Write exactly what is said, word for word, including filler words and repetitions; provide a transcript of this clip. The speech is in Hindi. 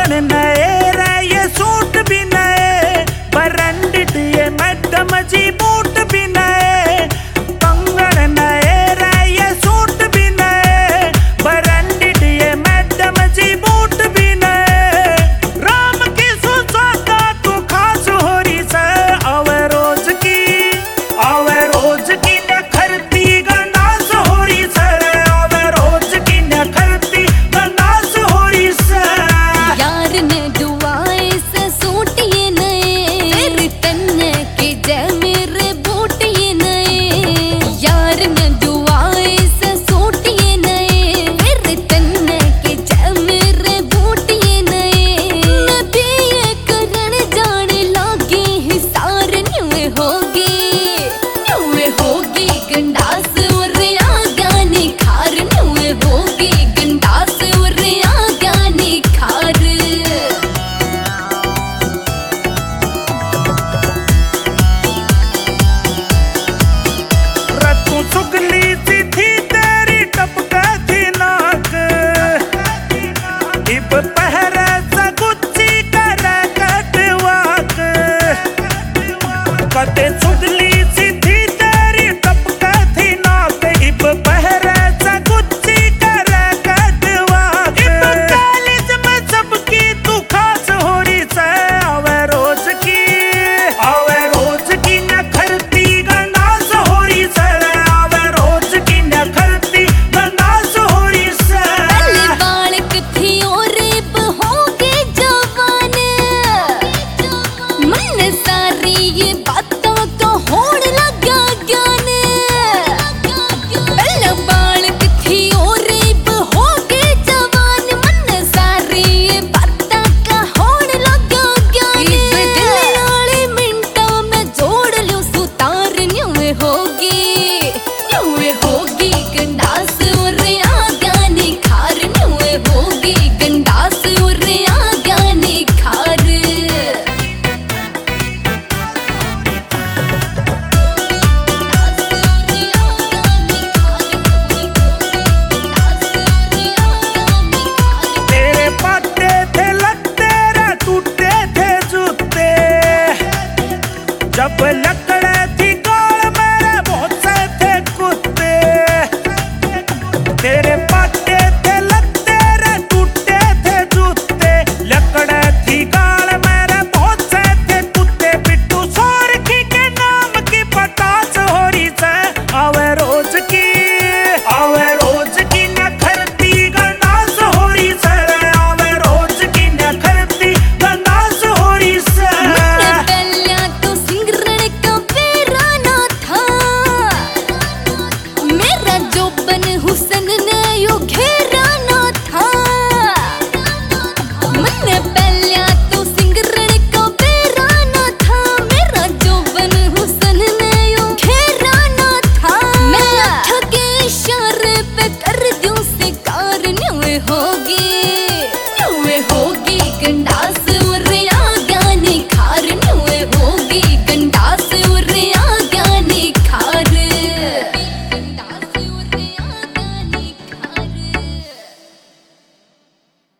कंगन नए रे ये सूट भी नए, ब्रांडेड ये मैडम जी बूट भी नए। कंगन नए रे ये सूट भी नए, ब्रांडेड ये मैडम जी बूट भी नए। राम की सुजाता तू खास हो रही से, आवे रोज की आवे रोज की नखरती गंडास हो रही से, आवे रोज की नखरती गंडास हो रही से। यार ने दुआए से सूट ये नए, फिर तन्ने के जय मेरे बूट ये नए। यार ने दुआए से सूट ये नए, फिर तन्ने के जय मेरे बूट ये नए। नबी ये करण जाने लागे हिसार न्यूए होगी न्यूए होगी गंडास और आगा निखार, न्यूए होगी गंडास और आगा निखार। रतू सुगली सी थी तेरी टपका थी नाक, इब पहरे से गुच्ची करे कटवाक। कते सुगली सी थी तेरी टपका थी नाक, इब पहरे से गुच्ची करे कटवाक। इब कॉलेज में सबकी तू खास हो रही से, आवे रोज की आवे रोज की नखरती गंडास हो रही से, आवे रोज की नखरती गंडास हो रही से। पहले बाल कथी और रेप होगे जवान, मन सारी ये बातों को होड़ लगा ज्ञान। पहले बाल कथी और रेप होगे जवान, मन सारी ये बातों का होड़ लगा ज्ञान। दिल नाले मिनटों में जोड़ लो सुतार, न्यूए होगी न्यूए होगी गंडास और आगा निखार, न्यूए होगी गंडास और आगा निखार। तेरे पाटे थे लगते रे टूटे थे जूते, जब लकड़े थी गाल मेरे बहुत से थे कुत्ते। तेरे पाटे थे लगते रे टूटे थे जूते, लकड़े थी गाल मेरे बहुत से थे कुत्ते। बिट्टू सोरखी के नाम की पतास हो रही से, आवे रोज की आवे रोज की नखरती गंडास हो रही से, आवे रोज की नखरती गंडास हो रही से। मन पहला तो सिंगरण का पेराना था, मेरा जोबन हुसन ने यो घेराना था। मन पहला तो सिंगरण का पेराना था, मेरा जोबन हुसन ने यो घेराना था। मैं अख के इशारे पे कर दूं शिकार, न्यूए होगी न्यूए होगी गंडास